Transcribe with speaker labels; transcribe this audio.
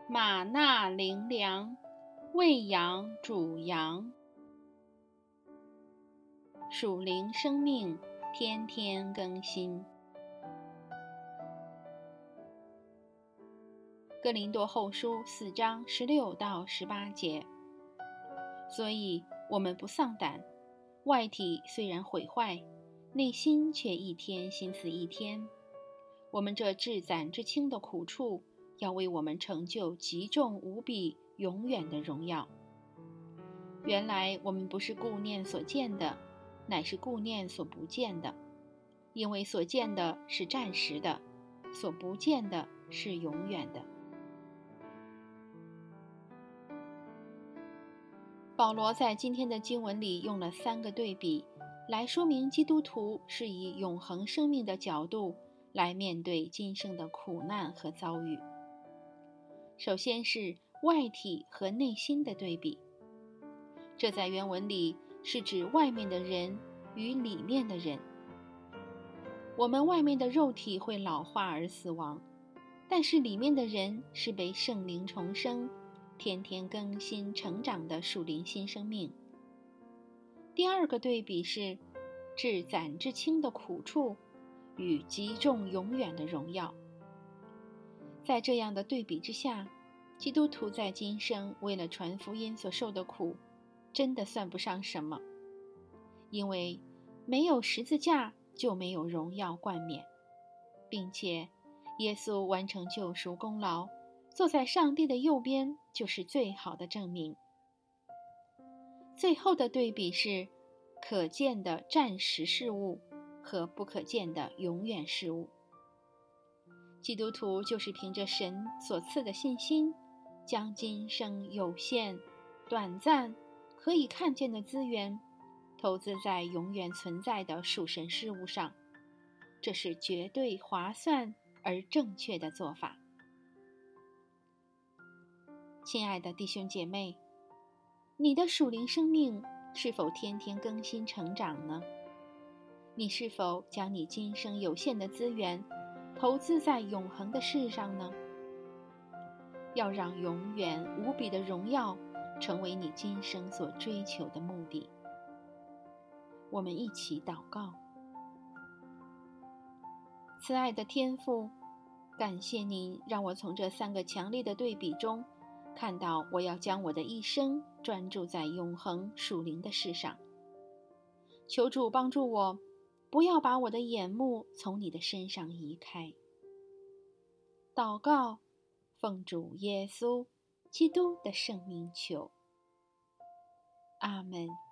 Speaker 1: 玛纳灵粮，喂养主羊。属灵生命天天更新。哥林多后书4章16到18节。所以我们不丧胆，外体虽然毁坏，内心却一天心思一天。我们这至暂至轻的苦处，要为我们成就极重无比永远的荣耀。原来我们不是顾念所见的，乃是顾念所不见的，因为所见的是暂时的，所不见的是永远的。保罗在今天的经文里用了3个对比，来说明基督徒是以永恒生命的角度来面对今生的苦难和遭遇。首先是外体和内心的对比，这在原文里是指外面的人与里面的人。我们外面的肉体会老化而死亡，但是里面的人是被圣灵重生，天天更新成长的属灵新生命。第二个对比是至暂至轻的苦处与极重永远的荣耀。在这样的对比之下，基督徒在今生为了传福音所受的苦，真的算不上什么，因为没有十字架就没有荣耀冠冕，并且耶稣完成救赎功劳，坐在上帝的右边，就是最好的证明。最后的对比是可见的暂时事物和不可见的永远事物。基督徒就是凭着神所赐的信心，将今生有限、短暂、可以看见的资源投资在永远存在的属神事物上，这是绝对划算而正确的做法。亲爱的弟兄姐妹，你的属灵生命是否天天更新成长呢？你是否将你今生有限的资源投资在永恒的事上呢？要让永远无比的荣耀成为你今生所追求的目的。我们一起祷告。慈爱的天父，感谢你让我从这3个强烈的对比中看到我要将我的一生专注在永恒属灵的事上。求主帮助我，不要把我的眼目从你的身上移开。祷告，奉主耶稣基督的圣名求。阿们。